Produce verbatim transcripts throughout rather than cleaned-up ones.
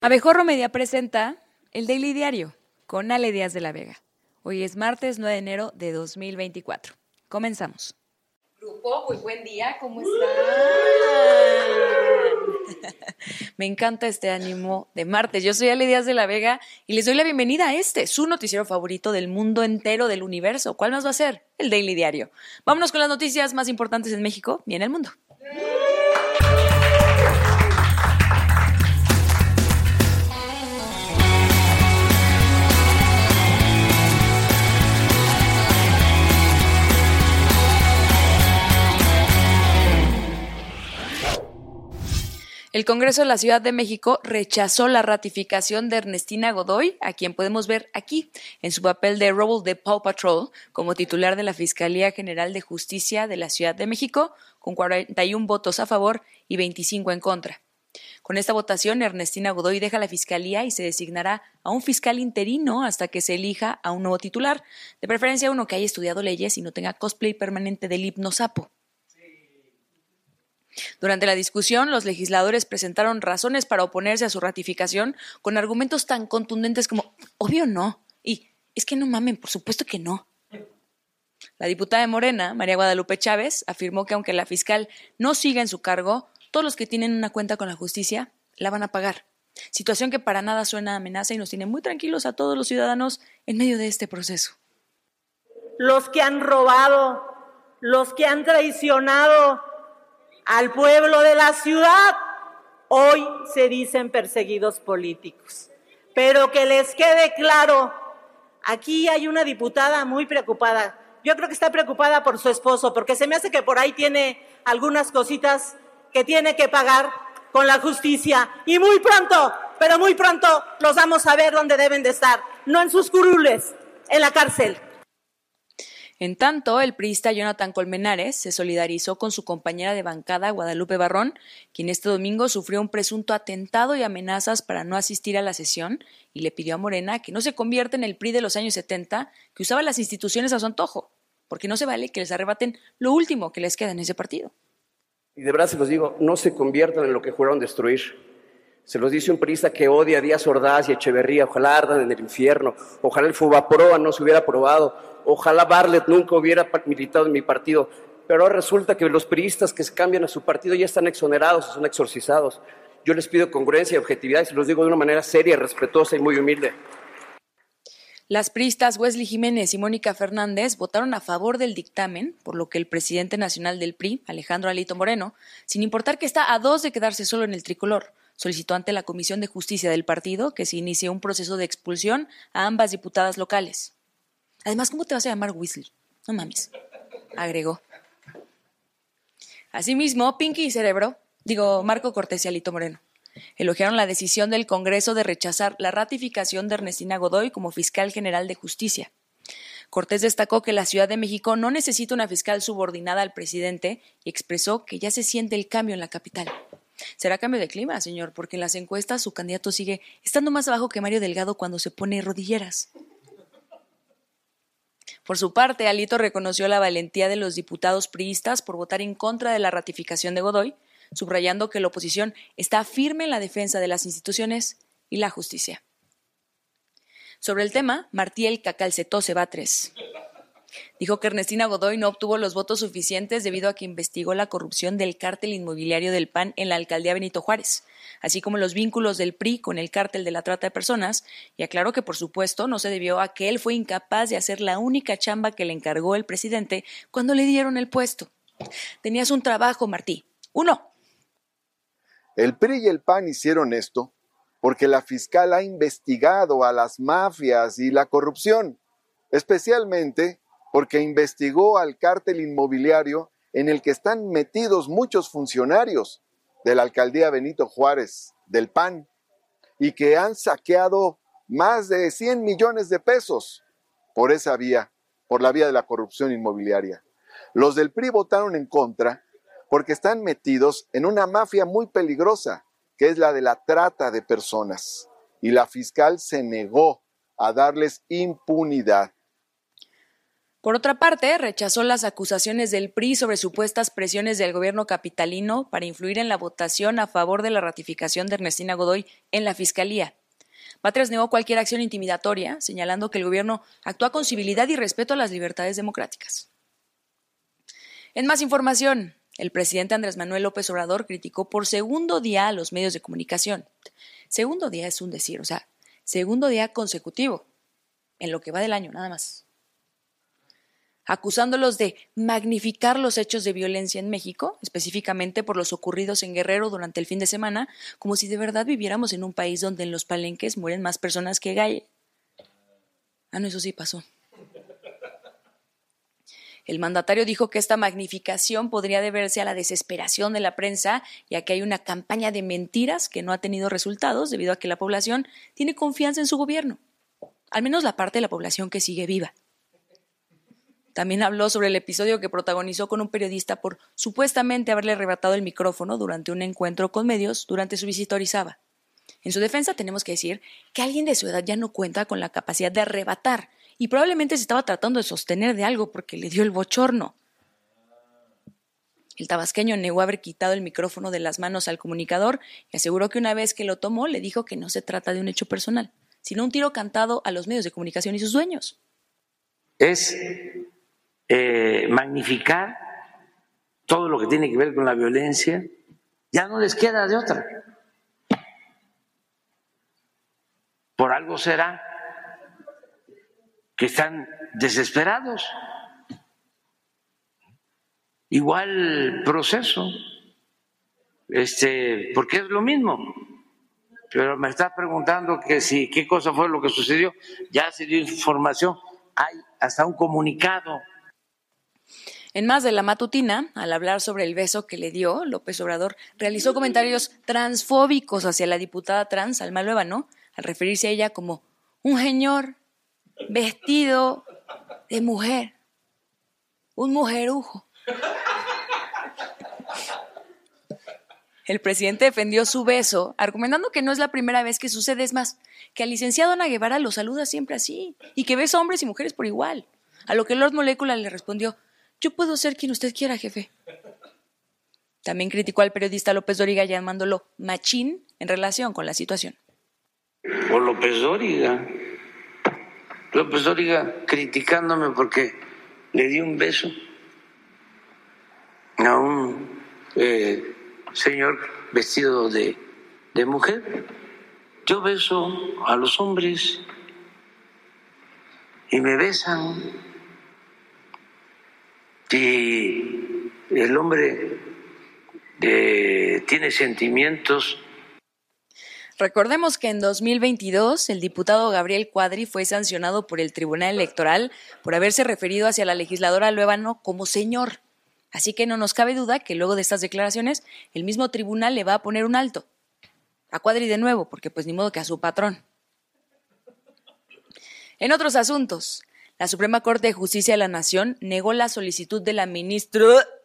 Abejorro Media presenta el Daily Diario con Ale Díaz de la Vega. Hoy es martes nueve de enero de dos mil veinticuatro. Comenzamos. Grupo, muy buen día, ¿cómo están? Me encanta este ánimo de martes. Yo soy Ale Díaz de la Vega y les doy la bienvenida a este, su noticiero favorito del mundo entero, del universo. ¿Cuál más va a ser? El Daily Diario. Vámonos con las noticias más importantes en México y en el mundo. El Congreso de la Ciudad de México rechazó la ratificación de Ernestina Godoy, a quien podemos ver aquí, en su papel de Rubble de Paw Patrol, como titular de la Fiscalía General de Justicia de la Ciudad de México, con cuarenta y uno votos a favor y veinticinco en contra. Con esta votación, Ernestina Godoy deja la Fiscalía y se designará a un fiscal interino hasta que se elija a un nuevo titular, de preferencia uno que haya estudiado leyes y no tenga cosplay permanente del himno sapo. Durante la discusión, los legisladores presentaron razones para oponerse a su ratificación con argumentos tan contundentes como obvio no y es que no mamen, por supuesto que no. La diputada de Morena, María Guadalupe Chávez, afirmó que aunque la fiscal no siga en su cargo, todos los que tienen una cuenta con la justicia la van a pagar. Situación que para nada suena a amenaza y nos tiene muy tranquilos a todos los ciudadanos en medio de este proceso. Los que han robado, los que han traicionado al pueblo de la ciudad, hoy se dicen perseguidos políticos. Pero que les quede claro, aquí hay una diputada muy preocupada. Yo creo que está preocupada por su esposo, porque se me hace que por ahí tiene algunas cositas que tiene que pagar con la justicia. Y muy pronto, pero muy pronto los vamos a ver donde deben de estar, no en sus curules, en la cárcel. En tanto, el priista Jonathan Colmenares se solidarizó con su compañera de bancada, Guadalupe Barrón, quien este domingo sufrió un presunto atentado y amenazas para no asistir a la sesión, y le pidió a Morena que no se convierta en el P R I de los años setenta, que usaba las instituciones a su antojo, porque no se vale que les arrebaten lo último que les queda en ese partido. Y de verdad se los digo, no se conviertan en lo que juraron destruir. Se los dice un priista que odia a Díaz Ordaz y Echeverría, ojalá ardan en el infierno, ojalá el Fobaproa no se hubiera aprobado, ojalá Bartlett nunca hubiera militado en mi partido, pero ahora resulta que los priistas que se cambian a su partido ya están exonerados o son exorcizados. Yo les pido congruencia y objetividad y se los digo de una manera seria, respetuosa y muy humilde. Las priistas Wesley Jiménez y Mónica Fernández votaron a favor del dictamen, por lo que el presidente nacional del P R I, Alejandro Alito Moreno, sin importar que está a dos de quedarse solo en el tricolor, solicitó ante la Comisión de Justicia del partido que se inicie un proceso de expulsión a ambas diputadas locales. Además, ¿cómo te vas a llamar Weasley? No mames, agregó. Asimismo, Pinky y Cerebro, digo Marco Cortés y Alito Moreno, elogiaron la decisión del Congreso de rechazar la ratificación de Ernestina Godoy como fiscal general de justicia. Cortés destacó que la Ciudad de México no necesita una fiscal subordinada al presidente y expresó que ya se siente el cambio en la capital. Será cambio de clima, señor, porque en las encuestas su candidato sigue estando más abajo que Mario Delgado cuando se pone rodilleras. Por su parte, Alito reconoció la valentía de los diputados priistas por votar en contra de la ratificación de Godoy, subrayando que la oposición está firme en la defensa de las instituciones y la justicia. Sobre el tema, Martiel Cacalcetó Cebatres dijo que Ernestina Godoy no obtuvo los votos suficientes debido a que investigó la corrupción del cártel inmobiliario del P A N en la alcaldía Benito Juárez, así como los vínculos del P R I con el cártel de la trata de personas, y aclaró que, por supuesto, no se debió a que él fue incapaz de hacer la única chamba que le encargó el presidente cuando le dieron el puesto. Tenías un trabajo, Martí. Uno. El P R I y el P A N hicieron esto porque la fiscal ha investigado a las mafias y la corrupción, especialmente porque investigó al cártel inmobiliario en el que están metidos muchos funcionarios de la alcaldía Benito Juárez, del P A N, y que han saqueado más de cien millones de pesos por esa vía, por la vía de la corrupción inmobiliaria. Los del P R I votaron en contra porque están metidos en una mafia muy peligrosa, que es la de la trata de personas, y la fiscal se negó a darles impunidad. Por otra parte, rechazó las acusaciones del P R I sobre supuestas presiones del gobierno capitalino para influir en la votación a favor de la ratificación de Ernestina Godoy en la Fiscalía. Batres negó cualquier acción intimidatoria, señalando que el gobierno actúa con civilidad y respeto a las libertades democráticas. En más información, el presidente Andrés Manuel López Obrador criticó por segundo día a los medios de comunicación. Segundo día es un decir, o sea, segundo día consecutivo, en lo que va del año, nada más. Acusándolos de magnificar los hechos de violencia en México, específicamente por los ocurridos en Guerrero durante el fin de semana, como si de verdad viviéramos en un país donde en los palenques mueren más personas que gallos. Ah, no, eso sí pasó. El mandatario dijo que esta magnificación podría deberse a la desesperación de la prensa, ya que hay una campaña de mentiras que no ha tenido resultados debido a que la población tiene confianza en su gobierno, al menos la parte de la población que sigue viva. También habló sobre el episodio que protagonizó con un periodista por supuestamente haberle arrebatado el micrófono durante un encuentro con medios durante su visita a Orizaba. En su defensa tenemos que decir que alguien de su edad ya no cuenta con la capacidad de arrebatar y probablemente se estaba tratando de sostener de algo porque le dio el bochorno. El tabasqueño negó haber quitado el micrófono de las manos al comunicador y aseguró que una vez que lo tomó le dijo que no se trata de un hecho personal, sino un tiro cantado a los medios de comunicación y sus dueños. Es eh, magnificar todo lo que tiene que ver con la violencia. Ya no les queda de otra. Por algo será que están desesperados. Igual proceso, este, porque es lo mismo. Pero me está preguntando que si qué cosa fue lo que sucedió. Ya se dio información, hay hasta un comunicado. En más de la matutina, al hablar sobre el beso que le dio, López Obrador realizó comentarios transfóbicos hacia la diputada trans Alma Luébano, al referirse a ella como un señor vestido de mujer, un mujerujo. El presidente defendió su beso, argumentando que no es la primera vez que sucede, es más, que al licenciado Ana Guevara lo saluda siempre así, y que besa a hombres y mujeres por igual. A lo que Lord Molécula le respondió: yo puedo ser quien usted quiera, jefe. También criticó al periodista López Dóriga llamándolo machín en relación con la situación. O López Dóriga. López Dóriga criticándome porque le di un beso a un eh, señor vestido de, de mujer. Yo beso a los hombres y me besan. Y el hombre eh, tiene sentimientos. Recordemos que en dos mil veintidós el diputado Gabriel Cuadri fue sancionado por el Tribunal Electoral por haberse referido hacia la legisladora Luébano como señor. Así que no nos cabe duda que luego de estas declaraciones el mismo tribunal le va a poner un alto. A Cuadri de nuevo, porque pues ni modo que a su patrón. En otros asuntos, la Suprema Corte de Justicia de la Nación negó la solicitud de la ministra...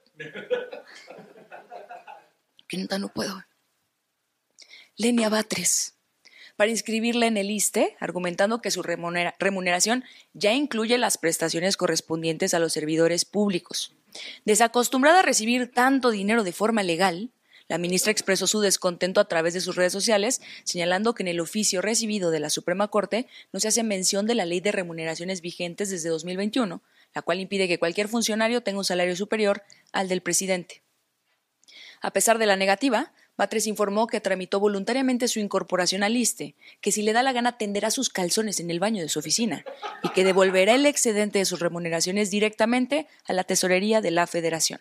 Que neta no puedo... Lenia Batres, para inscribirla en el I S S S T E, argumentando que su remunera- remuneración ya incluye las prestaciones correspondientes a los servidores públicos. Desacostumbrada a recibir tanto dinero de forma legal, la ministra expresó su descontento a través de sus redes sociales, señalando que en el oficio recibido de la Suprema Corte no se hace mención de la ley de remuneraciones vigentes desde dos mil veintiuno, la cual impide que cualquier funcionario tenga un salario superior al del presidente. A pesar de la negativa, Batres informó que tramitó voluntariamente su incorporación al I S S S T E, que si le da la gana tenderá sus calzones en el baño de su oficina y que devolverá el excedente de sus remuneraciones directamente a la tesorería de la Federación.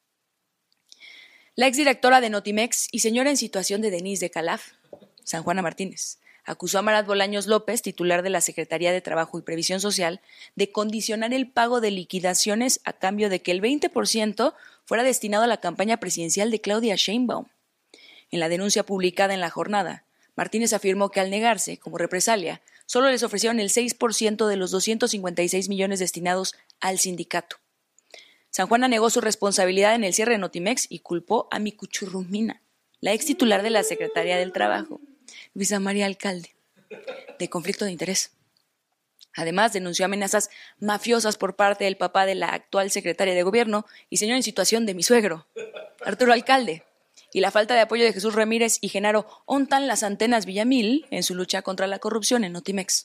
La exdirectora de Notimex y señora en situación de Denise de Calaf, San Juana Martínez, acusó a Marat Bolaños López, titular de la Secretaría de Trabajo y Previsión Social, de condicionar el pago de liquidaciones a cambio de que el veinte por ciento fuera destinado a la campaña presidencial de Claudia Sheinbaum. En la denuncia publicada en La Jornada, Martínez afirmó que al negarse, como represalia, solo les ofrecieron el seis por ciento de los doscientos cincuenta y seis millones destinados al sindicato. San Juana negó su responsabilidad en el cierre de Notimex y culpó a Micuchurrumina, la ex titular de la Secretaría del Trabajo, Luisa María Alcalde, de conflicto de interés. Además, denunció amenazas mafiosas por parte del papá de la actual secretaria de gobierno y señaló en situación de mi suegro, Arturo Alcalde, y la falta de apoyo de Jesús Ramírez y Genaro Ontan Las Antenas Villamil en su lucha contra la corrupción en Notimex.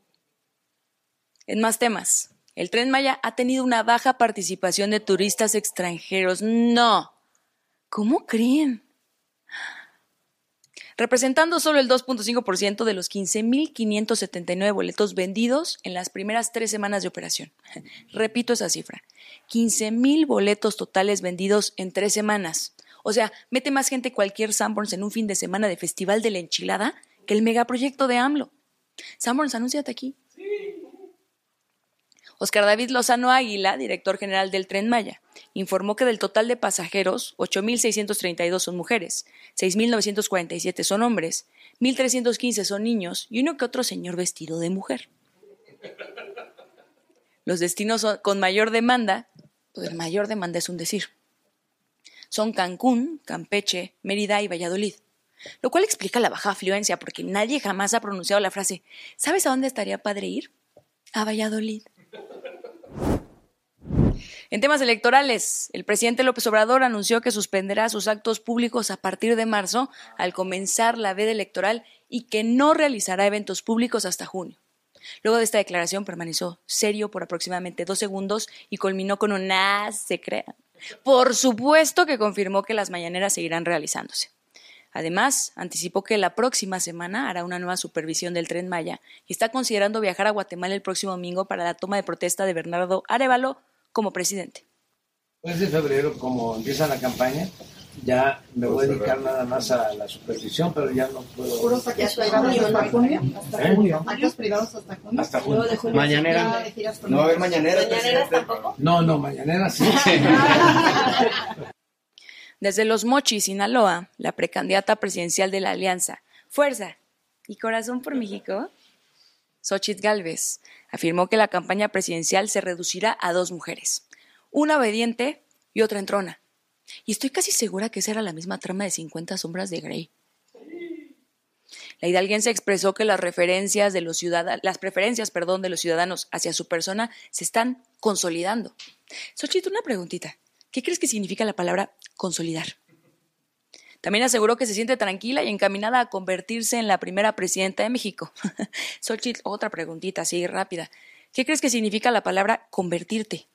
En más temas, el Tren Maya ha tenido una baja participación de turistas extranjeros. ¡No! ¿Cómo creen? Representando solo el dos punto cinco por ciento de los quince mil quinientos setenta y nueve boletos vendidos en las primeras tres semanas de operación. Repito esa cifra, quince mil boletos totales vendidos en tres semanas. O sea, mete más gente cualquier Sanborns en un fin de semana de Festival de la Enchilada que el megaproyecto de AMLO. Sanborns, anúnciate aquí. Óscar David Lozano Águila, director general del Tren Maya, informó que del total de pasajeros, ocho mil seiscientos treinta y dos son mujeres, seis mil novecientos cuarenta y siete son hombres, mil trescientos quince son niños y uno que otro señor vestido de mujer. Los destinos con mayor demanda, pues mayor demanda es un decir, son Cancún, Campeche, Mérida y Valladolid, lo cual explica la baja afluencia porque nadie jamás ha pronunciado la frase ¿sabes a dónde estaría padre ir? A Valladolid. En temas electorales, el presidente López Obrador anunció que suspenderá sus actos públicos a partir de marzo al comenzar la veda electoral y que no realizará eventos públicos hasta junio. Luego de esta declaración permaneció serio por aproximadamente dos segundos y culminó con un "ah, se crean". Por supuesto que confirmó que las mañaneras seguirán realizándose. Además, anticipó que la próxima semana hará una nueva supervisión del Tren Maya y está considerando viajar a Guatemala el próximo domingo para la toma de protesta de Bernardo Arévalo como presidente. Pues de febrero, como empieza la campaña, ya me voy a dedicar nada más a la supervisión, pero ya no puedo. ¿Puros actos privados hasta junio? ¿Hasta ¿Eh? junio? ¿Actos privados hasta junio? Hasta junio. De junio Mañanera. No va a haber mañaneras. ¿Mañaneras tampoco? No, no, mañanera sí. Desde Los Mochis, Sinaloa, la precandidata presidencial de la Alianza Fuerza y Corazón por México, Xóchitl Gálvez, afirmó que la campaña presidencial se reducirá a dos mujeres, una obediente y otra entrona. Y estoy casi segura que esa era la misma trama de cincuenta sombras de Grey. La hidalguense expresó que las referencias de los ciudadanos, las preferencias, perdón, de los ciudadanos hacia su persona se están consolidando. Xóchitl, una preguntita. ¿Qué crees que significa la palabra consolidar? También aseguró que se siente tranquila y encaminada a convertirse en la primera presidenta de México. Xóchitl, otra preguntita así rápida. ¿Qué crees que significa la palabra convertirte?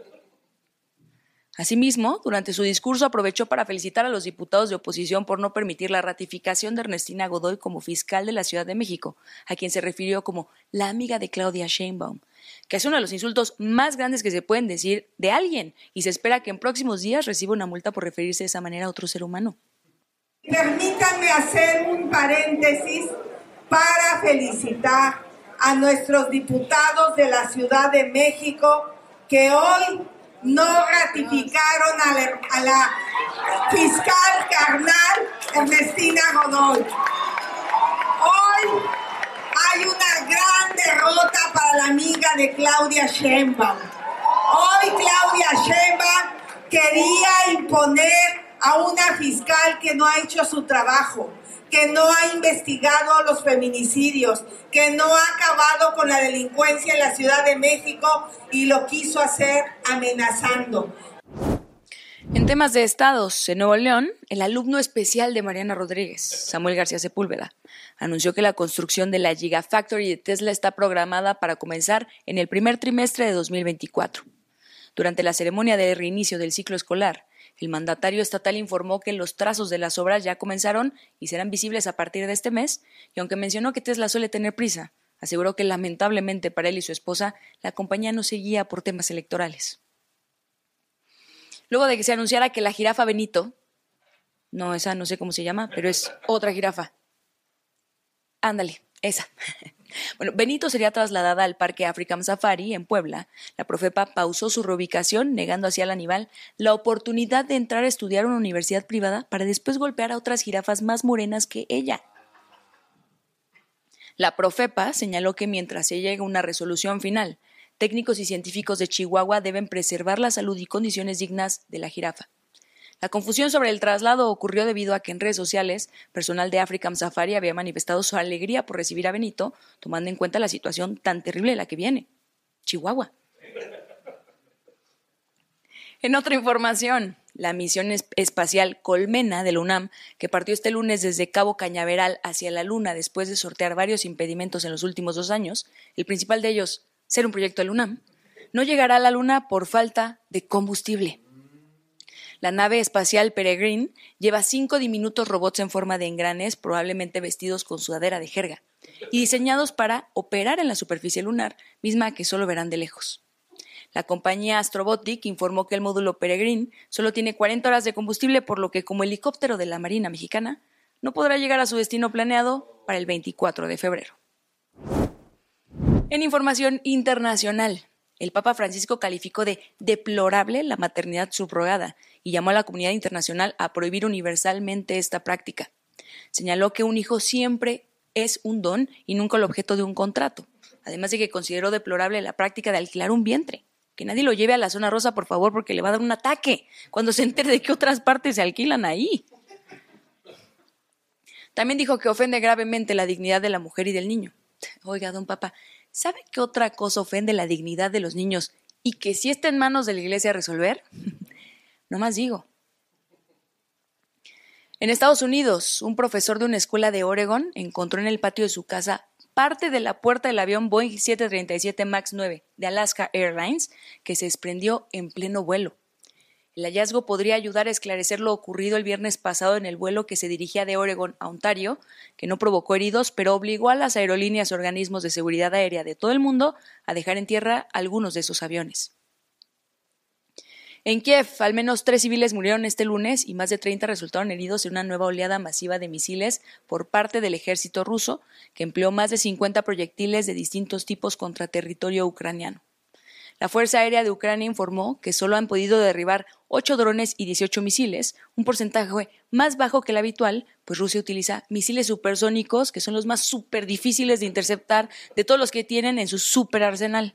Asimismo, durante su discurso aprovechó para felicitar a los diputados de oposición por no permitir la ratificación de Ernestina Godoy como fiscal de la Ciudad de México, a quien se refirió como la amiga de Claudia Sheinbaum, que es uno de los insultos más grandes que se pueden decir de alguien, y se espera que en próximos días reciba una multa por referirse de esa manera a otro ser humano. Permítanme hacer un paréntesis para felicitar a nuestros diputados de la Ciudad de México que hoy no ratificaron a la, a la fiscal carnal Ernestina Godoy. Hoy hay una gran derrota para la amiga de Claudia Sheinbaum. Hoy Claudia Sheinbaum quería imponer a una fiscal que no ha hecho su trabajo, que no ha investigado los feminicidios, que no ha acabado con la delincuencia en la Ciudad de México y lo quiso hacer amenazando. En temas de estados, en Nuevo León, el alumno especial de Mariana Rodríguez, Samuel García Sepúlveda, anunció que la construcción de la Gigafactory de Tesla está programada para comenzar en el primer trimestre de dos mil veinticuatro. Durante la ceremonia de reinicio del ciclo escolar, el mandatario estatal informó que los trazos de las obras ya comenzaron y serán visibles a partir de este mes, y aunque mencionó que Tesla suele tener prisa, aseguró que lamentablemente para él y su esposa, la compañía no se guía por temas electorales. Luego de que se anunciara que la jirafa Benito, no, esa no sé cómo se llama, pero es otra jirafa. Ándale, esa. Bueno, Benito sería trasladada al Parque African Safari en Puebla. La Profepa pausó su reubicación, negando así al animal la oportunidad de entrar a estudiar a una universidad privada para después golpear a otras jirafas más morenas que ella. La Profepa señaló que mientras se llegue a una resolución final, técnicos y científicos de Chihuahua deben preservar la salud y condiciones dignas de la jirafa. La confusión sobre el traslado ocurrió debido a que en redes sociales, personal de African Safari había manifestado su alegría por recibir a Benito, tomando en cuenta la situación tan terrible en la que viene. Chihuahua. En otra información, la misión espacial Colmena de la UNAM, que partió este lunes desde Cabo Cañaveral hacia la Luna después de sortear varios impedimentos en los últimos dos años, el principal de ellos, ser un proyecto de la UNAM, no llegará a la Luna por falta de combustible. La nave espacial Peregrine lleva cinco diminutos robots en forma de engranes, probablemente vestidos con sudadera de jerga, y diseñados para operar en la superficie lunar, misma que solo verán de lejos. La compañía Astrobotic informó que el módulo Peregrine solo tiene cuarenta horas de combustible, por lo que como helicóptero de la Marina Mexicana no podrá llegar a su destino planeado para el veinticuatro de febrero. En información internacional, el Papa Francisco calificó de deplorable la maternidad subrogada y llamó a la comunidad internacional a prohibir universalmente esta práctica. Señaló que un hijo siempre es un don y nunca el objeto de un contrato, además de que consideró deplorable la práctica de alquilar un vientre. Que nadie lo lleve a la zona rosa, por favor, porque le va a dar un ataque cuando se entere de que otras partes se alquilan ahí. También dijo que ofende gravemente la dignidad de la mujer y del niño. Oiga, don Papa, ¿sabe qué otra cosa ofende la dignidad de los niños y que sí está en manos de la Iglesia resolver? No más digo. En Estados Unidos, un profesor de una escuela de Oregon encontró en el patio de su casa parte de la puerta del avión Boeing siete treinta y siete MAX nueve de Alaska Airlines, que se desprendió en pleno vuelo. El hallazgo podría ayudar a esclarecer lo ocurrido el viernes pasado en el vuelo que se dirigía de Oregon a Ontario, que no provocó heridos, pero obligó a las aerolíneas y organismos de seguridad aérea de todo el mundo a dejar en tierra algunos de esos aviones. En Kiev, al menos tres civiles murieron este lunes y más de treinta resultaron heridos en una nueva oleada masiva de misiles por parte del ejército ruso, que empleó más de cincuenta proyectiles de distintos tipos contra territorio ucraniano. La Fuerza Aérea de Ucrania informó que solo han podido derribar ocho drones y dieciocho misiles, un porcentaje más bajo que el habitual, pues Rusia utiliza misiles supersónicos, que son los más súper difíciles de interceptar de todos los que tienen en su super arsenal.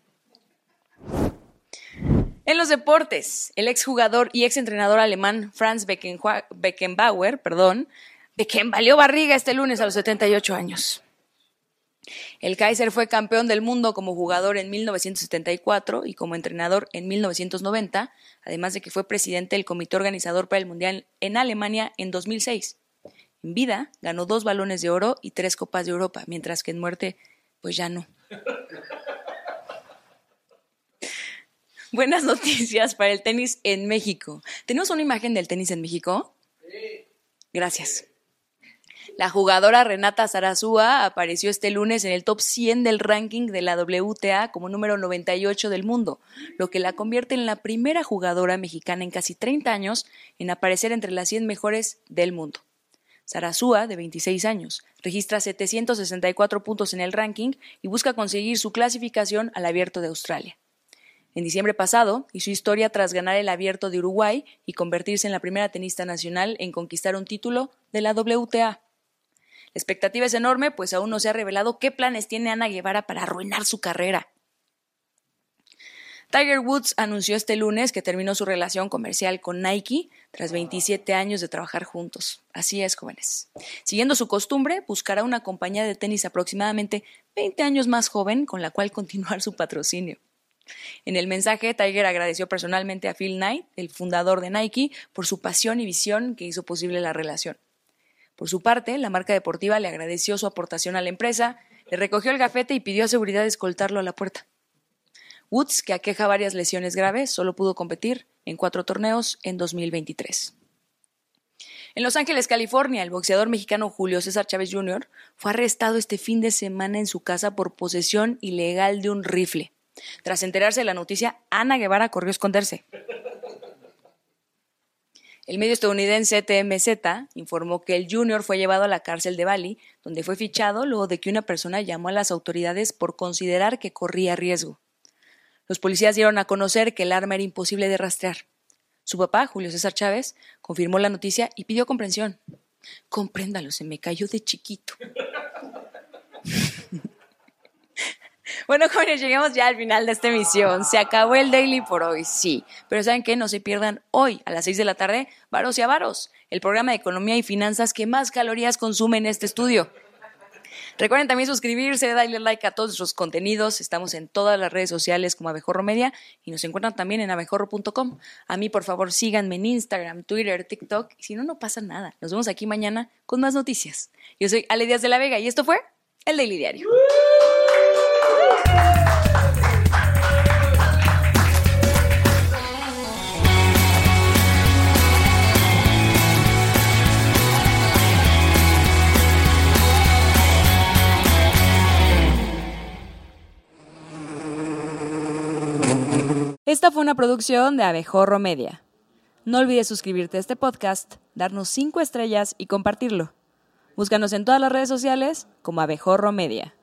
En los deportes, el exjugador y exentrenador alemán Franz Beckenbauer, perdón, Becken valió barriga este lunes a los setenta y ocho años. El Kaiser fue campeón del mundo como jugador en mil novecientos setenta y cuatro y como entrenador en mil novecientos noventa, además de que fue presidente del comité organizador para el Mundial en Alemania en dos mil seis. En vida, ganó dos balones de oro y tres copas de Europa, mientras que en muerte, pues ya no. Buenas noticias para el tenis en México. ¿Tenemos una imagen del tenis en México? Sí. Gracias. La jugadora Renata Zarazúa apareció este lunes en el top cien del ranking de la W T A como número noventa y ocho del mundo, lo que la convierte en la primera jugadora mexicana en casi treinta años en aparecer entre las cien mejores del mundo. Zarazúa, de veintiséis años, registra setecientos sesenta y cuatro puntos en el ranking y busca conseguir su clasificación al Abierto de Australia. En diciembre pasado, hizo historia tras ganar el Abierto de Uruguay y convertirse en la primera tenista nacional en conquistar un título de la W T A. La expectativa es enorme, pues aún no se ha revelado qué planes tiene Ana Guevara para arruinar su carrera. Tiger Woods anunció este lunes que terminó su relación comercial con Nike tras veintisiete años de trabajar juntos. Así es, jóvenes. Siguiendo su costumbre, buscará una compañía de tenis aproximadamente veinte años más joven con la cual continuar su patrocinio. En el mensaje, Tiger agradeció personalmente a Phil Knight, el fundador de Nike, por su pasión y visión que hizo posible la relación. Por su parte, la marca deportiva le agradeció su aportación a la empresa, le recogió el gafete y pidió a seguridad escoltarlo a la puerta. Woods, que aqueja varias lesiones graves, solo pudo competir en cuatro torneos en dos mil veintitrés. En Los Ángeles, California, el boxeador mexicano Julio César Chávez junior fue arrestado este fin de semana en su casa por posesión ilegal de un rifle. Tras enterarse de la noticia, Ana Guevara corrió a esconderse. El medio estadounidense T M Z informó que el Junior fue llevado a la cárcel de Bali, donde fue fichado luego de que una persona llamó a las autoridades por considerar que corría riesgo. Los policías dieron a conocer que el arma era imposible de rastrear. Su papá, Julio César Chávez, confirmó la noticia y pidió comprensión. Compréndalo, se me cayó de chiquito. Bueno, jóvenes, lleguemos ya al final de esta emisión. Se acabó el Daily por hoy, sí. Pero ¿saben qué? No se pierdan hoy, a las seis de la tarde, Varos y Avaros, el programa de economía y finanzas que más calorías consume en este estudio. Recuerden también suscribirse, darle like a todos nuestros contenidos. Estamos en todas las redes sociales como Abejorro Media y nos encuentran también en abejorro punto com. A mí, por favor, síganme en Instagram, Twitter, TikTok. Y si no, no pasa nada. Nos vemos aquí mañana con más noticias. Yo soy Ale Díaz de la Vega y esto fue El Daily Diario. Esta fue una producción de Abejorro Media. No olvides suscribirte a este podcast, darnos cinco estrellas y compartirlo. Búscanos en todas las redes sociales como Abejorro Media.